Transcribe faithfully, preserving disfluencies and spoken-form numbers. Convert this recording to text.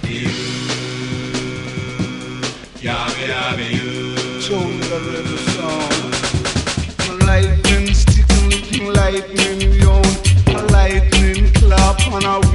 You, yabba yabba you. Told the little song. Lightning, stick looking lightning, yon. A lightning clap on a